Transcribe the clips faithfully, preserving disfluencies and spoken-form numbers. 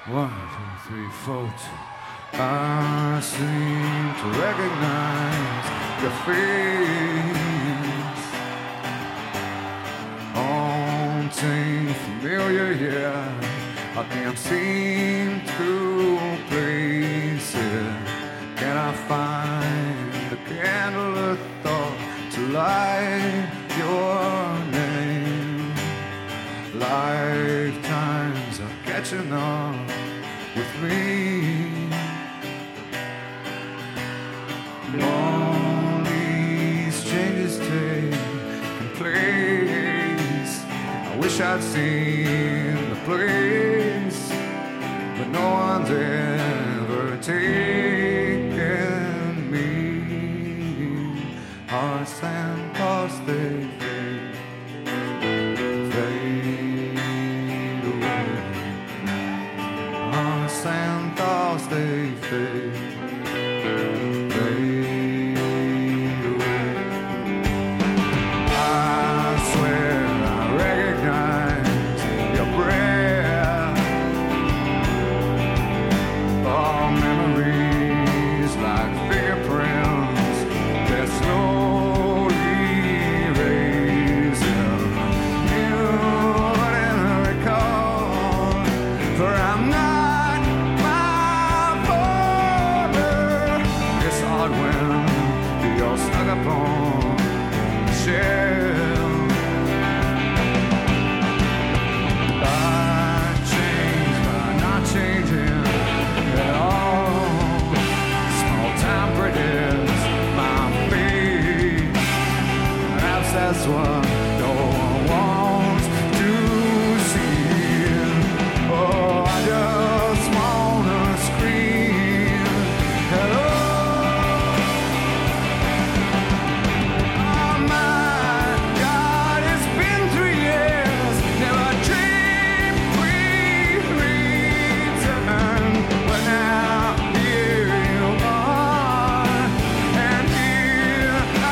One, two, three, four, two. I seem to recognize your face. Haunting, familiar, yeah. I can't seem to place it. Can I find a candle of thought to light your name? Lifetimes are catching up with me. All these changes taking place. I wish I'd seen the place, but no one's ever taken me. Hearts and thoughts, they fade, fade away. Hearts and thoughts, they fade, fade away. I swear I recognize your breath. All memories like fingerprints, they're slowly erasing. You wouldn't recall, for I'm not my father. It's hard when you're stuck upon the shelf. I change by not changing at all. Small time predicts my fate. Perhaps that's what no one wants to see. Oh, I just wanna scream hello. Oh my God, it's been three years. Never dreamed we'd return, but now here you are, and here I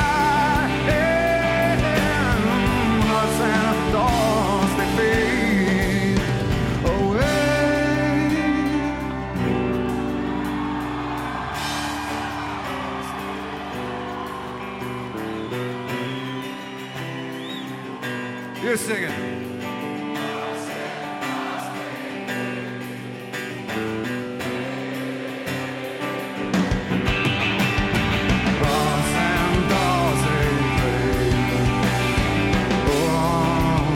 am. Hearts and thoughts, they fade away. You're singing. Hearts and thoughts, they fade. Oh,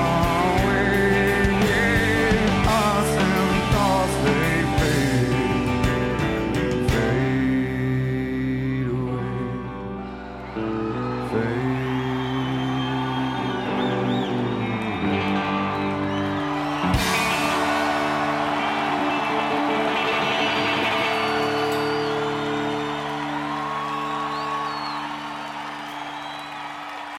away, yeah. Hearts and thoughts, they fade, fade away, fade.